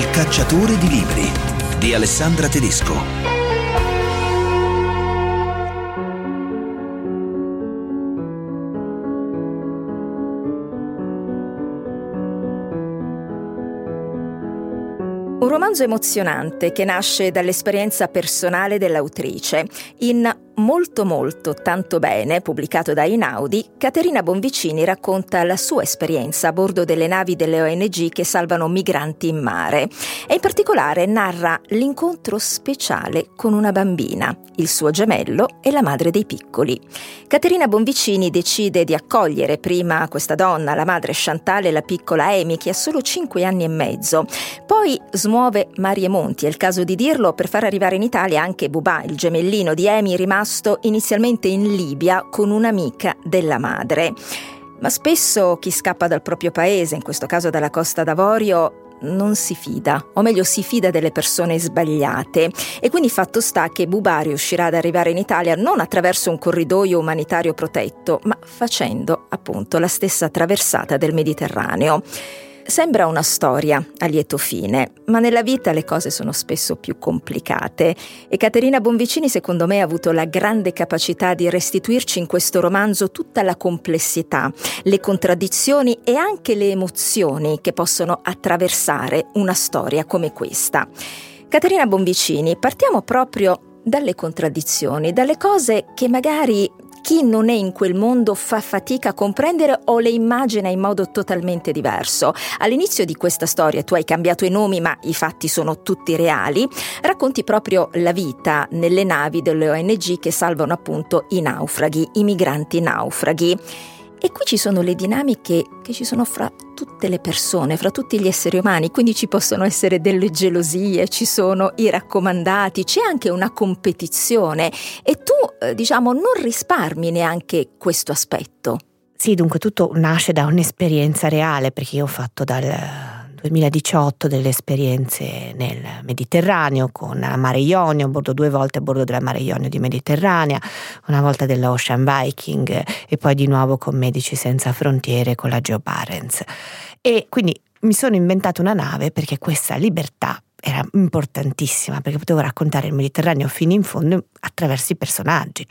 cacciatore di libri di Alessandra Tedesco. Un romanzo emozionante che nasce dall'esperienza personale dell'autrice. In Molto molto tanto bene, pubblicato da Einaudi, Caterina Bonvicini racconta la sua esperienza a bordo delle navi delle ONG che salvano migranti in mare e in particolare narra l'incontro speciale con una bambina, il suo gemello e la madre dei piccoli. Caterina Bonvicini decide di accogliere prima questa donna, la madre Chantal e la piccola Amy, che ha solo 5 anni e mezzo. Poi smuove mari e monti, è il caso di dirlo, per far arrivare in Italia anche Bubà, il gemellino di Amy, rimasto inizialmente in Libia con un'amica della madre. Ma spesso chi scappa dal proprio paese, in questo caso dalla Costa d'Avorio, non si fida, o meglio si fida delle persone sbagliate, e quindi fatto sta che Bubà riuscirà ad arrivare in Italia non attraverso un corridoio umanitario protetto, ma facendo appunto la stessa traversata del Mediterraneo. Sembra una storia a lieto fine, ma nella vita le cose sono spesso più complicate e Caterina Bonvicini secondo me ha avuto la grande capacità di restituirci in questo romanzo tutta la complessità, le contraddizioni e anche le emozioni che possono attraversare una storia come questa. Caterina Bonvicini, partiamo proprio dalle contraddizioni, dalle cose che magari chi non è in quel mondo fa fatica a comprendere o le immagina in modo totalmente diverso. All'inizio di questa storia tu hai cambiato i nomi, ma i fatti sono tutti reali. Racconti proprio la vita nelle navi delle ONG che salvano appunto i naufraghi, i migranti naufraghi. E qui ci sono le dinamiche che ci sono fra tutte le persone, fra tutti gli esseri umani, quindi ci possono essere delle gelosie, ci sono i raccomandati, c'è anche una competizione e tu, non risparmi neanche questo aspetto. Sì, dunque tutto nasce da un'esperienza reale, perché io ho fatto dal 2018 delle esperienze nel Mediterraneo con la Mare Jonio, 2 volte a bordo della Mare Jonio di Mediterranea, una volta della Ocean Viking e poi di nuovo con Medici Senza Frontiere con la Geo Barents. E quindi mi sono inventata una nave perché questa libertà era importantissima, perché potevo raccontare il Mediterraneo fino in fondo attraverso i personaggi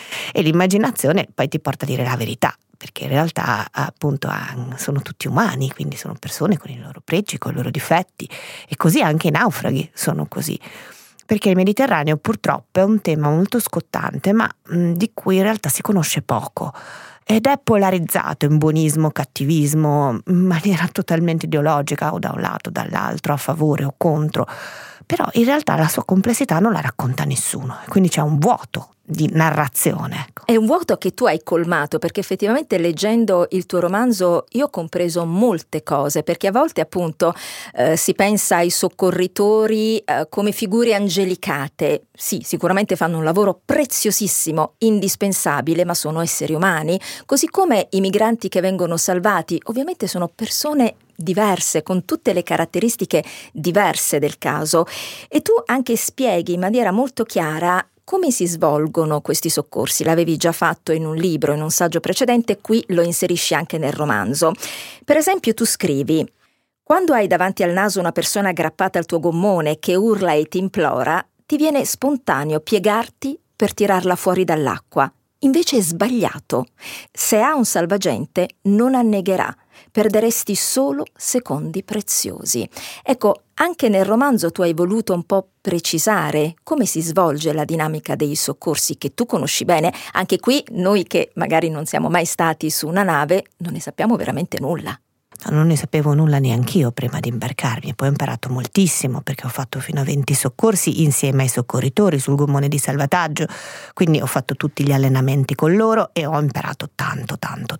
e l'immaginazione poi ti porta a dire la verità, perché in realtà appunto sono tutti umani, quindi sono persone con i loro pregi, con i loro difetti, e così anche i naufraghi sono così, perché il Mediterraneo purtroppo è un tema molto scottante, ma di cui in realtà si conosce poco ed è polarizzato in buonismo, cattivismo, in maniera totalmente ideologica, o da un lato o dall'altro, a favore o contro. Però in realtà la sua complessità non la racconta nessuno, quindi c'è un vuoto di narrazione. Ecco. È un vuoto che tu hai colmato, perché effettivamente leggendo il tuo romanzo io ho compreso molte cose, perché a volte appunto si pensa ai soccorritori come figure angelicate. Sì, sicuramente fanno un lavoro preziosissimo, indispensabile, ma sono esseri umani, così come i migranti che vengono salvati, ovviamente sono persone diverse, con tutte le caratteristiche diverse del caso, e tu anche spieghi in maniera molto chiara come si svolgono questi soccorsi. L'avevi già fatto in un libro, in un saggio precedente, qui lo inserisci anche nel romanzo. Per esempio tu scrivi: quando hai davanti al naso una persona aggrappata al tuo gommone che urla e ti implora, ti viene spontaneo piegarti per tirarla fuori dall'acqua. Invece è sbagliato. Se ha un salvagente non annegherà, perderesti solo secondi preziosi. Ecco, anche nel romanzo tu hai voluto un po' precisare come si svolge la dinamica dei soccorsi che tu conosci bene. Anche qui noi che magari non siamo mai stati su una nave non ne sappiamo veramente nulla. Non ne sapevo nulla neanch'io prima di imbarcarmi, poi ho imparato moltissimo perché ho fatto fino a 20 soccorsi insieme ai soccorritori sul gommone di salvataggio, quindi ho fatto tutti gli allenamenti con loro e ho imparato tanto,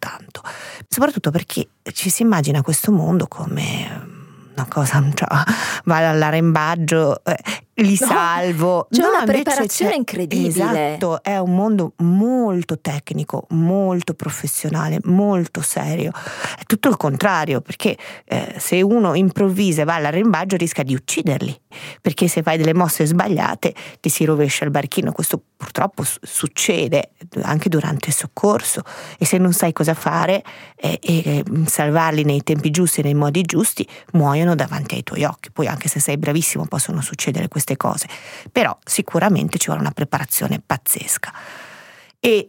soprattutto perché ci si immagina questo mondo come una cosa, va all'arrembaggio. li salvo. C'è una invece preparazione incredibile. Esatto, è un mondo molto tecnico, molto professionale, molto serio. È tutto il contrario, perché se uno improvvisa e va all'arrembaggio rischia di ucciderli, perché se fai delle mosse sbagliate ti si rovescia il barchino. Questo purtroppo succede anche durante il soccorso, e se non sai cosa fare e salvarli nei tempi giusti, nei modi giusti, muoiono davanti ai tuoi occhi. Poi anche se sei bravissimo possono succedere queste cose, però sicuramente ci vuole una preparazione pazzesca. E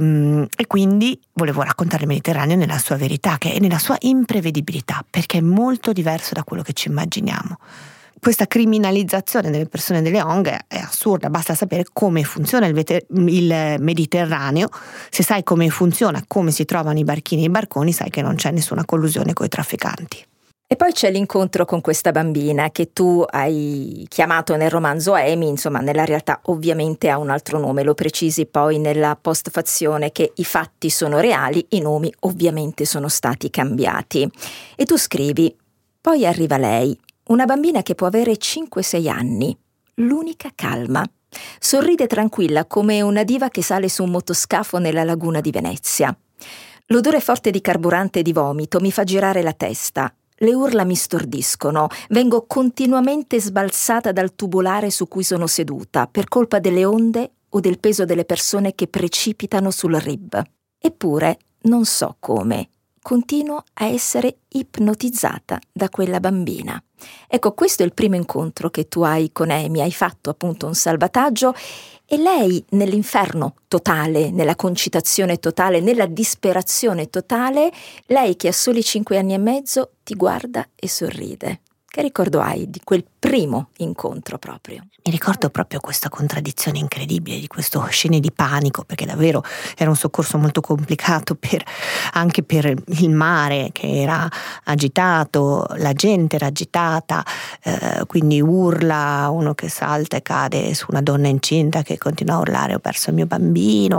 quindi volevo raccontare il Mediterraneo nella sua verità, che è nella sua imprevedibilità, perché è molto diverso da quello che ci immaginiamo. Questa criminalizzazione delle persone delle ONG è assurda, basta sapere come funziona il Mediterraneo. Se sai come funziona, come si trovano i barchini e i barconi, sai che non c'è nessuna collusione con i trafficanti. E poi c'è l'incontro con questa bambina che tu hai chiamato nel romanzo Amy, insomma nella realtà ovviamente ha un altro nome, lo precisi poi nella postfazione che i fatti sono reali, i nomi ovviamente sono stati cambiati. E tu scrivi: poi arriva lei, una bambina che può avere 5-6 anni, l'unica calma. Sorride tranquilla come una diva che sale su un motoscafo nella laguna di Venezia. L'odore forte di carburante e di vomito mi fa girare la testa. Le urla mi stordiscono, vengo continuamente sbalzata dal tubolare su cui sono seduta per colpa delle onde o del peso delle persone che precipitano sul rib. Eppure, non so come, continuo a essere ipnotizzata da quella bambina. Ecco, questo è il primo incontro che tu hai con Amy, hai fatto appunto un salvataggio e lei nell'inferno totale, nella concitazione totale, nella disperazione totale, lei che ha soli 5 anni e mezzo ti guarda e sorride. Che ricordo hai di quel primo incontro proprio? Mi ricordo proprio questa contraddizione incredibile, di questo scene di panico, perché davvero era un soccorso molto complicato anche per il mare che era agitato, la gente era agitata, quindi urla, uno che salta e cade su una donna incinta che continua a urlare: ho perso il mio bambino,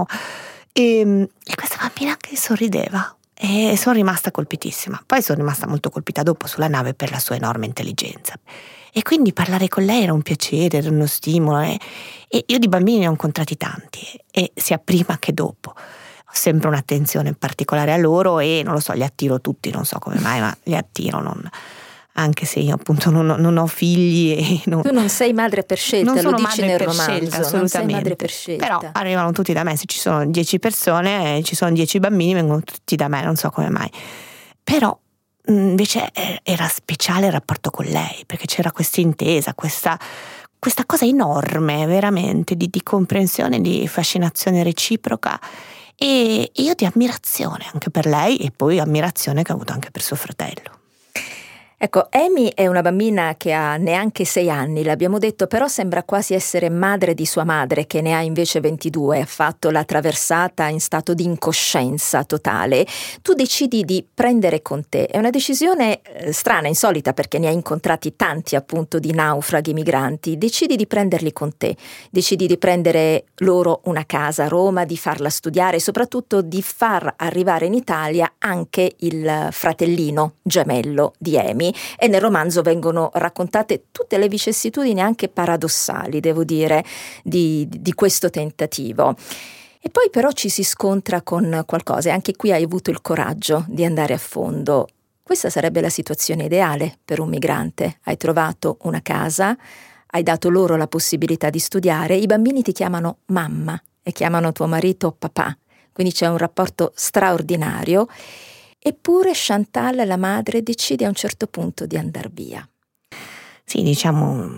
e questa bambina che sorrideva. E sono rimasta colpitissima. Poi sono rimasta molto colpita dopo sulla nave per la sua enorme intelligenza. E quindi parlare con lei era un piacere, era uno stimolo. E io di bambini ne ho incontrati tanti, e sia prima che dopo. Ho sempre un'attenzione particolare a loro e non lo so, li attiro tutti, non so come mai, ma li attiro, anche se io appunto non ho figli e tu non sei madre per scelta, non lo sono dici madre nel per romanzo, scelta, assolutamente. Non sei madre per scelta. Però arrivano tutti da me, se ci sono 10 persone, ci sono 10 bambini, vengono tutti da me, non so come mai. Però invece era speciale il rapporto con lei, perché c'era questa intesa, questa cosa enorme veramente di comprensione, di fascinazione reciproca, e io di ammirazione anche per lei, e poi ammirazione che ho avuto anche per suo fratello. Ecco, Amy è una bambina che ha neanche 6 anni, l'abbiamo detto, però sembra quasi essere madre di sua madre, che ne ha invece 22, ha fatto la traversata in stato di incoscienza totale. Tu decidi di prendere con te, è una decisione strana, insolita, perché ne hai incontrati tanti appunto di naufraghi migranti, decidi di prenderli con te, decidi di prendere loro una casa a Roma, di farla studiare e soprattutto di far arrivare in Italia anche il fratellino gemello di Amy. E nel romanzo vengono raccontate tutte le vicissitudini anche paradossali, devo dire, di questo tentativo. E poi però ci si scontra con qualcosa, e anche qui hai avuto il coraggio di andare a fondo. Questa sarebbe la situazione ideale per un migrante. Hai trovato una casa, hai dato loro la possibilità di studiare, i bambini ti chiamano mamma e chiamano tuo marito papà, quindi c'è un rapporto straordinario. Eppure Chantal, la madre, decide a un certo punto di andar via. Sì, diciamo,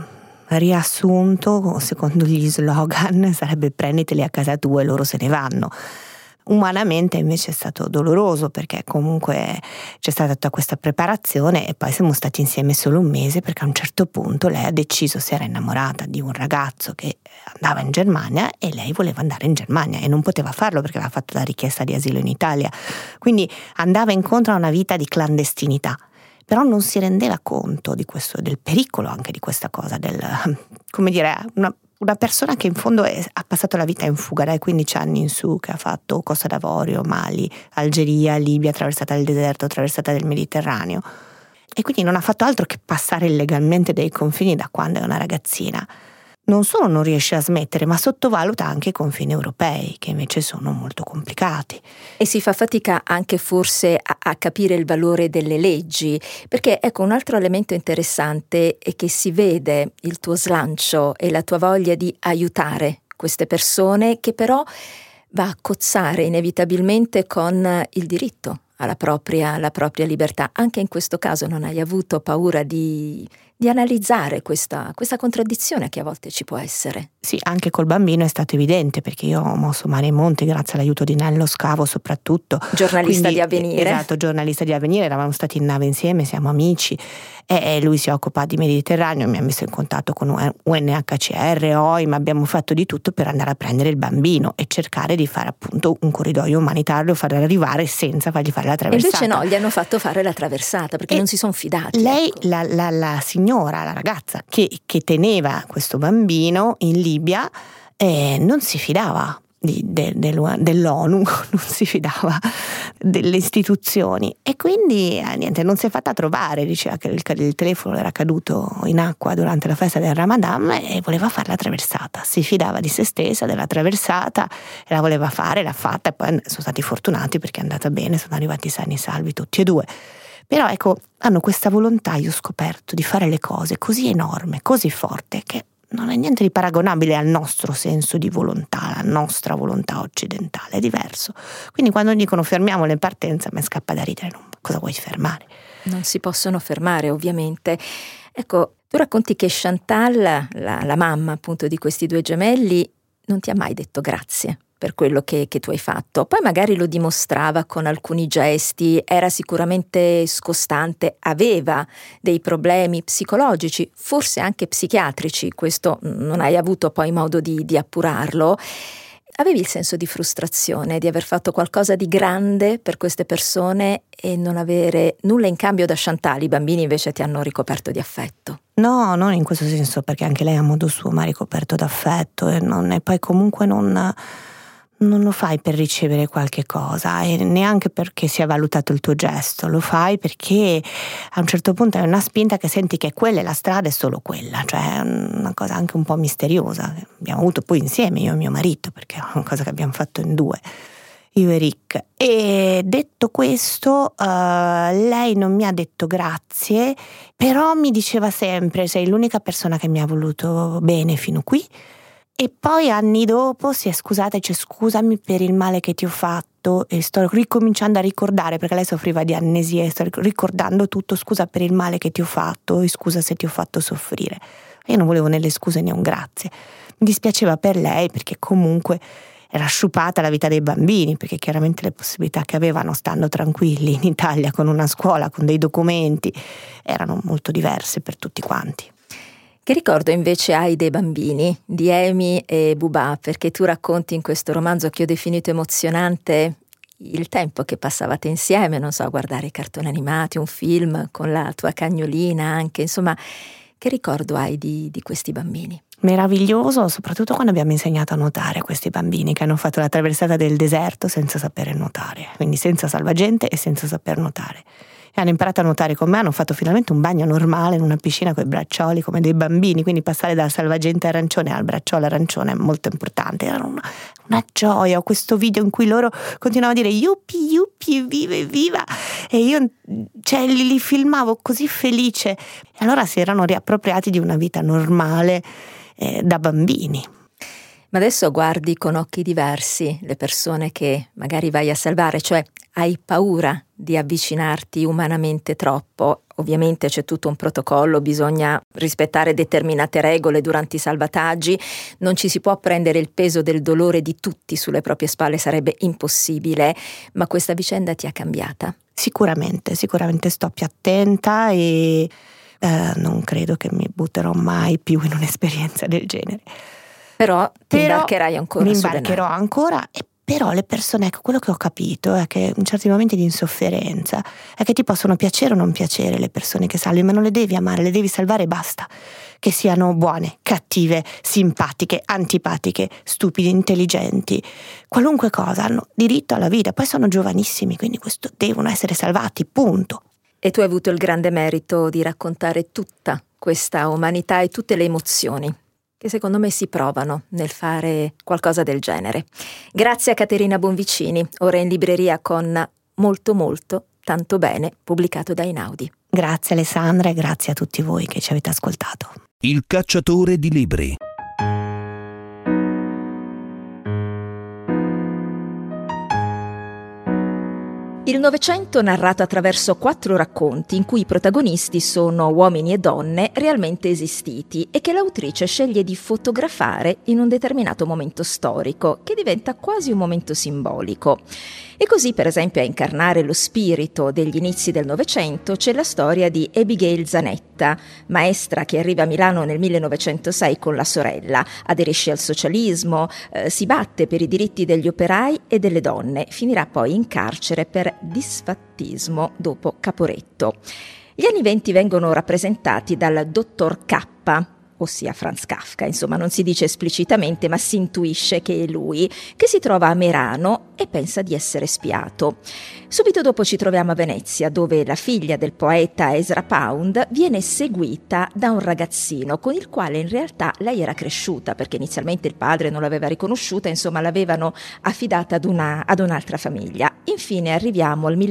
riassunto, secondo gli slogan, sarebbe prenditeli a casa tua e loro se ne vanno. Umanamente invece è stato doloroso, perché comunque c'è stata tutta questa preparazione e poi siamo stati insieme solo un mese, perché a un certo punto lei ha deciso, si era innamorata di un ragazzo che andava in Germania e lei voleva andare in Germania e non poteva farlo perché aveva fatto la richiesta di asilo in Italia, quindi andava incontro a una vita di clandestinità. Però non si rendeva conto di questo, del pericolo anche di questa cosa, come dire, una persona che in fondo ha passato la vita in fuga dai 15 anni in su, che ha fatto Costa d'Avorio, Mali, Algeria, Libia, attraversata del deserto, attraversata del Mediterraneo. e quindi non ha fatto altro che passare illegalmente dei confini da quando è una ragazzina. Non solo non riesce a smettere, ma sottovaluta anche i confini europei, che invece sono molto complicati. E si fa fatica anche forse a capire il valore delle leggi, perché ecco, un altro elemento interessante è che si vede il tuo slancio e la tua voglia di aiutare queste persone, che però va a cozzare inevitabilmente con il diritto alla propria libertà. Anche in questo caso non hai avuto paura di analizzare questa contraddizione che a volte ci può essere. Sì, anche col bambino è stato evidente, perché io ho mosso mare e monti grazie all'aiuto di Nello Scavo soprattutto. Giornalista di Avvenire. Esatto, giornalista di Avvenire, eravamo stati in nave insieme, siamo amici, e lui si occupa di Mediterraneo, mi ha messo in contatto con UNHCR, OIM, abbiamo fatto di tutto per andare a prendere il bambino e cercare di fare appunto un corridoio umanitario, farlo arrivare senza fargli fare la traversata. Invece no, gli hanno fatto fare la traversata perché non si sono fidati. Lei, ecco. la signora, la ragazza che teneva questo bambino in Libia, non si fidava dell'ONU, non si fidava delle istituzioni, e quindi niente, non si è fatta trovare. Diceva che il telefono era caduto in acqua durante la festa del Ramadan e voleva fare la traversata, si fidava di se stessa, della traversata, e la voleva fare, l'ha fatta, e poi sono stati fortunati perché è andata bene, sono arrivati sani e salvi tutti e due. Però ecco, hanno questa volontà, io ho scoperto, di fare le cose così enorme, così forte, che non è niente di paragonabile al nostro senso di volontà, la nostra volontà occidentale, è diverso. Quindi quando dicono fermiamo le partenze, a me scappa da ridere, cosa vuoi fermare? Non si possono fermare, ovviamente. Ecco, tu racconti che Chantal, la mamma appunto di questi due gemelli, non ti ha mai detto grazie per quello che tu hai fatto. Poi magari lo dimostrava con alcuni gesti, era sicuramente scostante, aveva dei problemi psicologici, forse anche psichiatrici, questo non hai avuto poi modo di appurarlo. Avevi il senso di frustrazione di aver fatto qualcosa di grande per queste persone e non avere nulla in cambio da Chantal. I bambini invece ti hanno ricoperto di affetto. No, non in questo senso, perché anche lei a modo suo mi ha ricoperto d'affetto, e poi comunque non lo fai per ricevere qualche cosa, e neanche perché sia valutato il tuo gesto, lo fai perché a un certo punto hai una spinta che senti che quella è la strada, è solo quella, cioè è una cosa anche un po' misteriosa. Abbiamo avuto poi insieme, io e mio marito, perché è una cosa che abbiamo fatto in due, io e Rick. E detto questo, lei non mi ha detto grazie, però mi diceva sempre: sei l'unica persona che mi ha voluto bene fino qui. E poi anni dopo si è scusata e dice: scusami per il male che ti ho fatto, e sto ricominciando a ricordare, perché lei soffriva di amnesia, e sto ricordando tutto, scusa per il male che ti ho fatto e scusa se ti ho fatto soffrire. Io non volevo né le scuse né un grazie, mi dispiaceva per lei perché comunque era sciupata la vita dei bambini, perché chiaramente le possibilità che avevano stando tranquilli in Italia con una scuola, con dei documenti, erano molto diverse per tutti quanti. Che ricordo invece hai dei bambini, di Amy e Bubà, perché tu racconti in questo romanzo che ho definito emozionante il tempo che passavate insieme, non so, a guardare i cartoni animati, un film con la tua cagnolina anche, insomma, che ricordo hai di questi bambini? Meraviglioso, soprattutto quando abbiamo insegnato a nuotare a questi bambini che hanno fatto la traversata del deserto senza sapere nuotare, quindi senza salvagente e senza saper nuotare. E hanno imparato a nuotare con me, hanno fatto finalmente un bagno normale in una piscina con i braccioli come dei bambini, quindi passare dal salvagente arancione al bracciolo arancione è molto importante. Era una gioia. Ho questo video in cui loro continuavano a dire yuppi yuppi, evviva evviva, e io li filmavo così felice, e allora si erano riappropriati di una vita normale da bambini. Ma adesso guardi con occhi diversi le persone che magari vai a salvare, cioè hai paura di avvicinarti umanamente troppo. Ovviamente c'è tutto un protocollo, bisogna rispettare determinate regole durante i salvataggi, non ci si può prendere il peso del dolore di tutti sulle proprie spalle, sarebbe impossibile, ma questa vicenda ti ha cambiata? Sicuramente sto più attenta e non credo che mi butterò mai più in un'esperienza del genere. Però imbarcherai ancora. Mi imbarcherò ancora, e però le persone, ecco, quello che ho capito è che in certi momenti di insofferenza è che ti possono piacere o non piacere le persone che salvi, ma non le devi amare, le devi salvare e basta. Che siano buone, cattive, simpatiche, antipatiche, stupide, intelligenti, qualunque cosa, hanno diritto alla vita, poi sono giovanissimi, quindi questo devono essere salvati, punto. E tu hai avuto il grande merito di raccontare tutta questa umanità e tutte le emozioni che secondo me si provano nel fare qualcosa del genere. Grazie a Caterina Bonvicini, ora in libreria con Molto molto, tanto bene, pubblicato da Einaudi. Grazie Alessandra e grazie a tutti voi che ci avete ascoltato. Il cacciatore di libri. Il Novecento narrato attraverso 4 racconti in cui i protagonisti sono uomini e donne realmente esistiti e che l'autrice sceglie di fotografare in un determinato momento storico che diventa quasi un momento simbolico. E così, per esempio, a incarnare lo spirito degli inizi del Novecento c'è la storia di Abigail Zanetta, maestra che arriva a Milano nel 1906 con la sorella, aderisce al socialismo, si batte per i diritti degli operai e delle donne, finirà poi in carcere per disfattismo dopo Caporetto. Gli anni '20 vengono rappresentati dal dottor K, ossia Franz Kafka, insomma non si dice esplicitamente ma si intuisce che è lui, che si trova a Merano e pensa di essere spiato. Subito dopo ci troviamo a Venezia, dove la figlia del poeta Ezra Pound viene seguita da un ragazzino con il quale in realtà lei era cresciuta, perché inizialmente il padre non l'aveva riconosciuta, insomma l'avevano affidata ad un'altra famiglia. Infine arriviamo al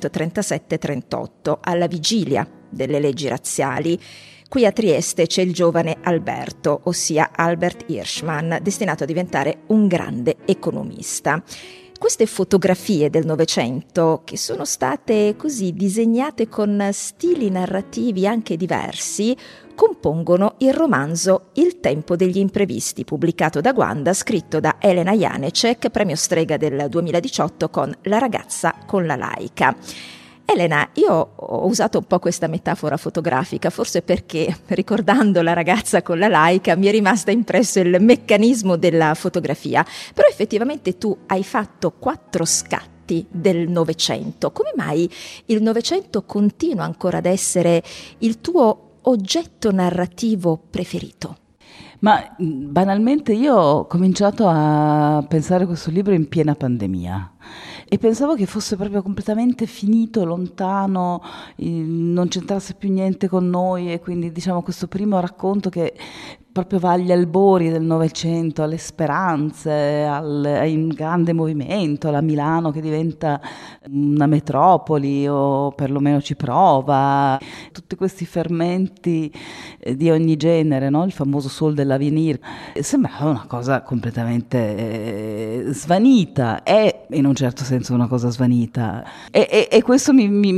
1937-38, alla vigilia delle leggi razziali. Qui a Trieste c'è il giovane Alberto, ossia Albert Hirschman, destinato a diventare un grande economista. Queste fotografie del Novecento, che sono state così disegnate con stili narrativi anche diversi, compongono il romanzo Il tempo degli imprevisti, pubblicato da Guanda, scritto da Elena Janecek, premio Strega del 2018 con La ragazza con la laica. Elena, io ho usato un po' questa metafora fotografica, forse perché ricordando la ragazza con la laica mi è rimasta impresso il meccanismo della fotografia, però effettivamente tu hai fatto 4 scatti del Novecento. Come mai il Novecento continua ancora ad essere il tuo oggetto narrativo preferito? Ma banalmente io ho cominciato a pensare a questo libro in piena pandemia e pensavo che fosse proprio completamente finito, lontano, non c'entrasse più niente con noi, e quindi diciamo questo primo racconto che proprio va agli albori del Novecento, alle speranze, a un grande movimento, alla Milano che diventa una metropoli o perlomeno ci prova, tutti questi fermenti di ogni genere, no? Il famoso Sol dell'Avenir, sembrava una cosa completamente svanita, è in un certo senso una cosa svanita e questo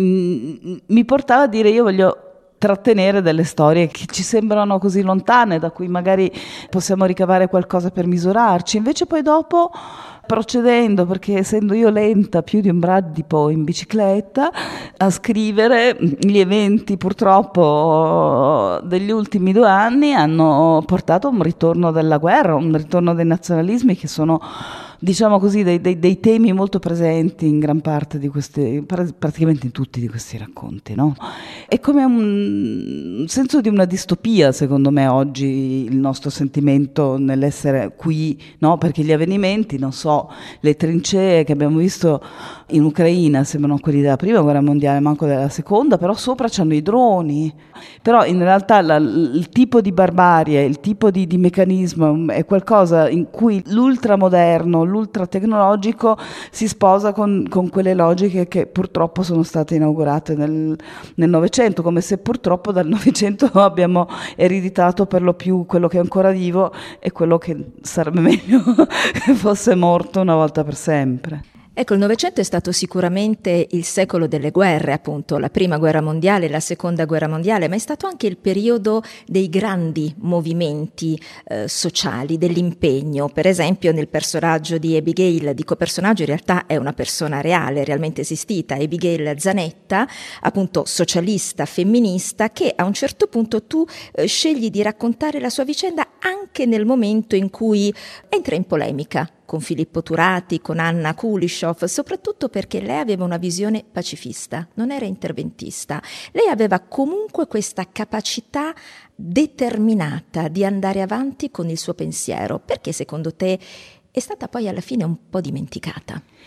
mi portava a dire io voglio trattenere delle storie che ci sembrano così lontane, da cui magari possiamo ricavare qualcosa per misurarci. Invece poi dopo, procedendo, perché essendo io lenta più di un bradipo in bicicletta, a scrivere, gli eventi purtroppo degli ultimi 2 anni hanno portato a un ritorno della guerra, un ritorno dei nazionalismi che sono, diciamo così, dei temi molto presenti in gran parte di questi, praticamente in tutti di questi racconti, no? È come un senso di una distopia, secondo me, oggi il nostro sentimento nell'essere qui, no? Perché gli avvenimenti, non so, le trincee che abbiamo visto in Ucraina sembrano quelli della prima guerra mondiale, manco della seconda, però sopra c'hanno i droni. Però in realtà il tipo di barbarie, il tipo di meccanismo è qualcosa in cui l'ultramoderno, l'ultratecnologico si sposa con quelle logiche che purtroppo sono state inaugurate nel Novecento, come se purtroppo dal Novecento abbiamo ereditato per lo più quello che è ancora vivo e quello che sarebbe meglio che fosse morto una volta per sempre. Ecco, il Novecento è stato sicuramente il secolo delle guerre, appunto, la prima guerra mondiale, la seconda guerra mondiale, ma è stato anche il periodo dei grandi movimenti sociali, dell'impegno. Per esempio nel personaggio di Abigail, dico personaggio, in realtà è una persona reale, realmente esistita, Abigail Zanetta, appunto socialista, femminista, che a un certo punto tu scegli di raccontare la sua vicenda anche nel momento in cui entra in polemica con Filippo Turati, con Anna Kulishov, soprattutto perché lei aveva una visione pacifista, non era interventista. Lei aveva comunque questa capacità determinata di andare avanti con il suo pensiero. Perché secondo te è stata poi alla fine un po' dimenticata?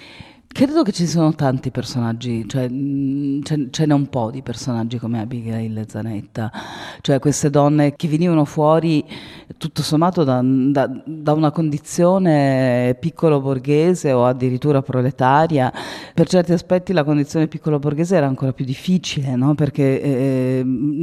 Credo che ci sono tanti personaggi, cioè ce n'è un po' di personaggi come Abigail e Zanetta, cioè queste donne che venivano fuori tutto sommato da una condizione piccolo borghese o addirittura proletaria. Per certi aspetti la condizione piccolo borghese era ancora più difficile, no? Perché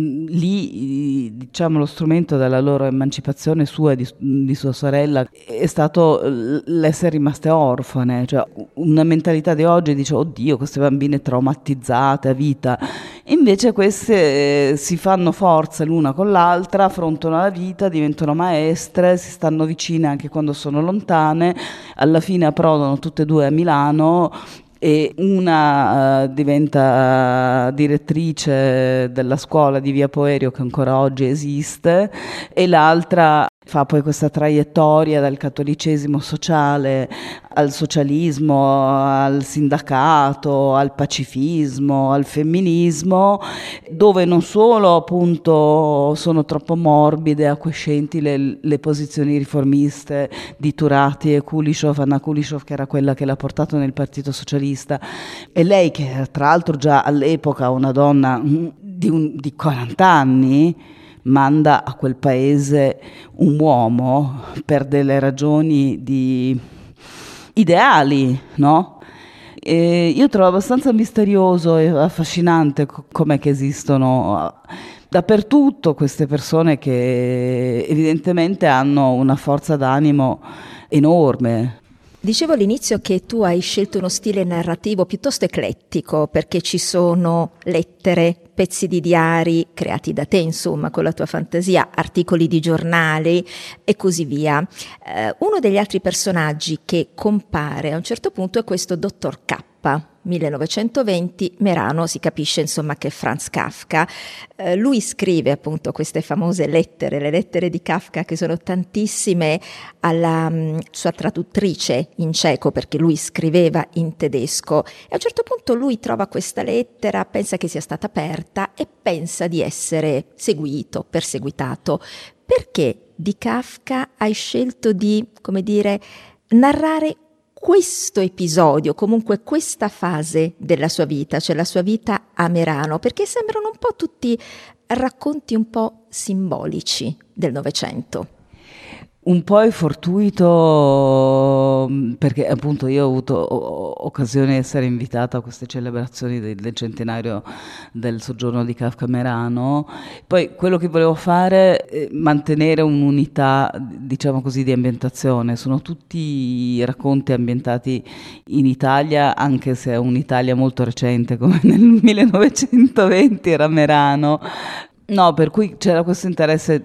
lì, diciamo, lo strumento della loro emancipazione, sua e di sua sorella, è stato l'essere rimaste orfane, cioè una mentalità di oggi dice oddio queste bambine traumatizzate a vita, invece queste si fanno forza l'una con l'altra, affrontano la vita, diventano maestre, si stanno vicine anche quando sono lontane, alla fine approdano tutte e due a Milano e una diventa direttrice della scuola di Via Poerio che ancora oggi esiste e l'altra fa poi questa traiettoria dal cattolicesimo sociale al socialismo, al sindacato, al pacifismo, al femminismo, dove non solo appunto sono troppo morbide, acquiescenti le posizioni riformiste di Turati e Kulishov, Anna Kulishov, che era quella che l'ha portato nel Partito Socialista, e lei che tra l'altro già all'epoca una donna di 40 anni, manda a quel paese un uomo per delle ragioni di ideali, no? E io trovo abbastanza misterioso e affascinante com'è che esistono dappertutto queste persone che evidentemente hanno una forza d'animo enorme. Dicevo all'inizio che tu hai scelto uno stile narrativo piuttosto eclettico, perché ci sono lettere, pezzi di diari creati da te, insomma, con la tua fantasia, articoli di giornali e così via. Uno degli altri personaggi che compare a un certo punto è questo dottor K. 1920, Merano, si capisce insomma che è Franz Kafka. Lui scrive appunto queste famose lettere, le lettere di Kafka, che sono tantissime, alla sua traduttrice in ceco, perché lui scriveva in tedesco, e a un certo punto lui trova questa lettera, pensa che sia stata aperta e pensa di essere seguito, perseguitato. Perché di Kafka hai scelto di, come dire, narrare questo episodio, comunque questa fase della sua vita, cioè la sua vita a Merano, perché sembrano un po' tutti racconti un po' simbolici del Novecento? Un po' è fortuito perché appunto io ho avuto occasione di essere invitata a queste celebrazioni del centenario del soggiorno di Kafka a Merano. Poi quello che volevo fare è mantenere un'unità, diciamo così, di ambientazione. Sono tutti racconti ambientati in Italia, anche se è un'Italia molto recente, come nel 1920 era Merano. No, per cui c'era questo interesse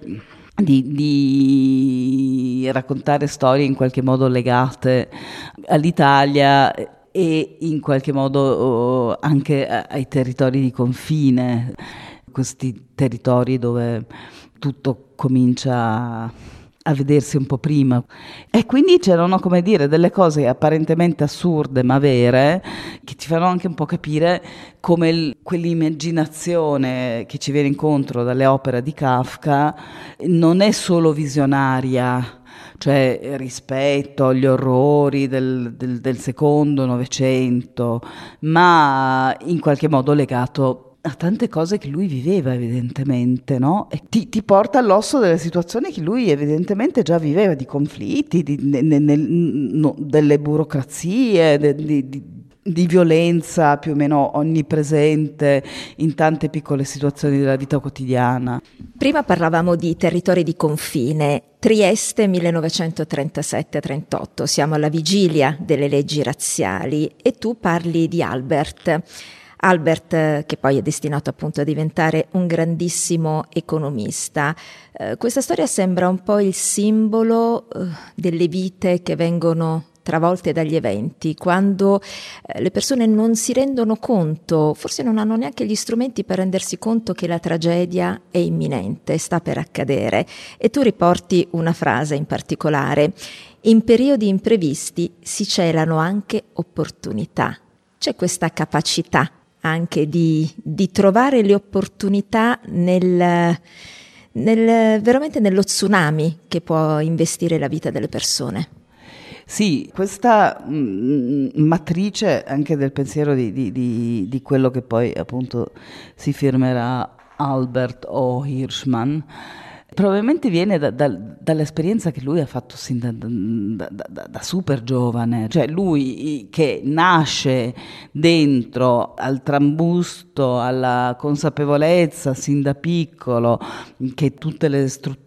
di raccontare storie in qualche modo legate all'Italia e in qualche modo anche ai territori di confine, questi territori dove tutto comincia a vedersi un po' prima. E quindi c'erano, come dire, delle cose apparentemente assurde ma vere, che ti fanno anche un po' capire come quell'immaginazione che ci viene incontro dalle opere di Kafka non è solo visionaria, cioè rispetto agli orrori del secondo Novecento, ma in qualche modo legato a tante cose che lui viveva evidentemente, no? E ti porta all'osso delle situazioni che lui evidentemente già viveva, di conflitti, delle burocrazie, di violenza più o meno onnipresente in tante piccole situazioni della vita quotidiana. Prima parlavamo di territori di confine. Trieste 1937-38, siamo alla vigilia delle leggi razziali e tu parli di Albert, che poi è destinato appunto a diventare un grandissimo economista. Questa storia sembra un po' il simbolo delle vite che vengono travolte dagli eventi, quando le persone non si rendono conto, forse non hanno neanche gli strumenti per rendersi conto che la tragedia è imminente, sta per accadere. E tu riporti una frase in particolare: in periodi imprevisti si celano anche opportunità. C'è questa capacità anche di trovare le opportunità veramente nello tsunami che può investire la vita delle persone. Sì, questa matrice anche del pensiero di quello che poi appunto si firmerà Albert O. Hirschman, probabilmente viene dall'esperienza che lui ha fatto sin da super giovane, cioè lui che nasce dentro al trambusto, alla consapevolezza sin da piccolo che tutte le strutture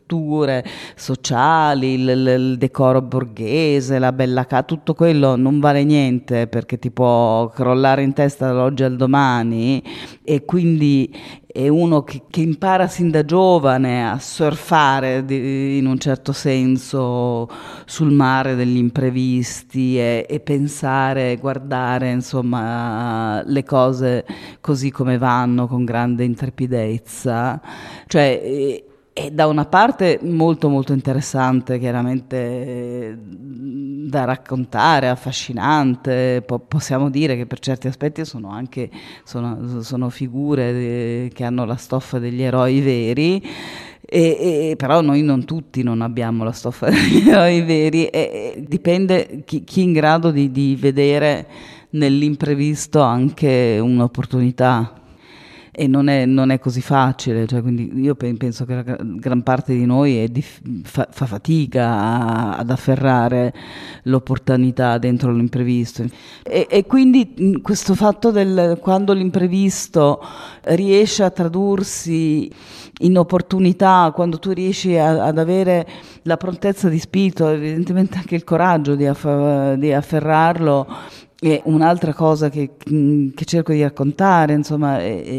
sociali, il decoro borghese, la bella casa, tutto quello non vale niente perché ti può crollare in testa dall'oggi al domani, e quindi è uno che impara sin da giovane a surfare in un certo senso sul mare degli imprevisti e pensare, guardare insomma le cose così come vanno con grande intrepidezza, cioè è da una parte molto molto interessante, chiaramente da raccontare, affascinante, possiamo dire che per certi aspetti sono anche sono figure che hanno la stoffa degli eroi veri, e però noi non tutti non abbiamo la stoffa degli eroi veri, e dipende chi è in grado di vedere nell'imprevisto anche un'opportunità. E non è così facile, cioè, quindi io penso che la gran parte di noi fa fatica ad afferrare l'opportunità dentro l'imprevisto, e quindi questo fatto quando l'imprevisto riesce a tradursi in opportunità, quando tu riesci ad avere la prontezza di spirito, evidentemente anche il coraggio di afferrarlo, è un'altra cosa che cerco di raccontare, insomma,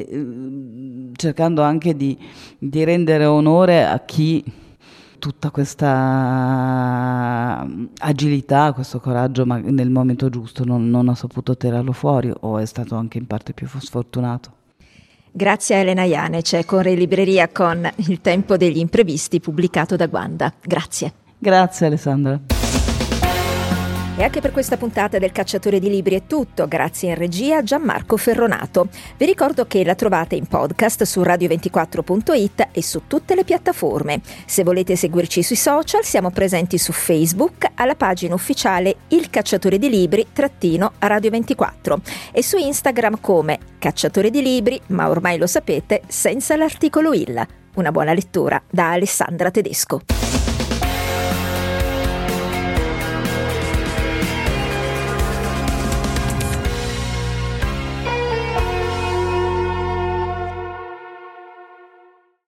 cercando anche di rendere onore a chi tutta questa agilità, questo coraggio, ma nel momento giusto non ha saputo tirarlo fuori, o è stato anche in parte più sfortunato. Grazie a Elena Janec, Corre in libreria con Il tempo degli imprevisti, pubblicato da Guanda. Grazie. Grazie Alessandra. E anche per questa puntata del Cacciatore di Libri è tutto, grazie in regia a Gianmarco Ferronato. Vi ricordo che la trovate in podcast su radio24.it e su tutte le piattaforme. Se volete seguirci sui social, siamo presenti su Facebook alla pagina ufficiale Il Cacciatore di Libri _Radio24 e su Instagram come Cacciatore di Libri, ma ormai lo sapete, senza l'articolo il. Una buona lettura da Alessandra Tedesco.